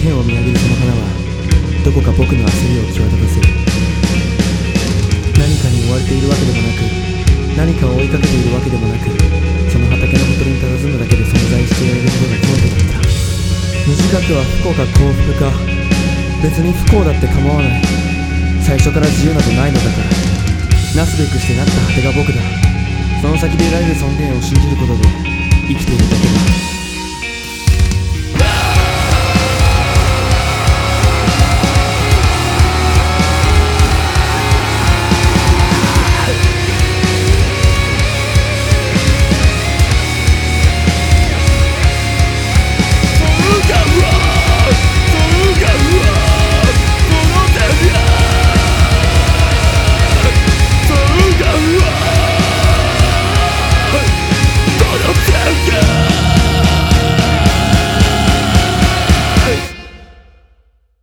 天を見上げるその花はどこか僕の焦りを際立たせる。何かに追われているわけでもなく、何かを追いかけているわけでもなく、その畑のほとりに佇むだけで存在していられることが謙虚だった。短くは不幸か幸福か、別に不幸だって構わない。最初から自由などないのだから。なすべくしてなった果てが僕だ。その先で得られる尊厳を信じることで生きている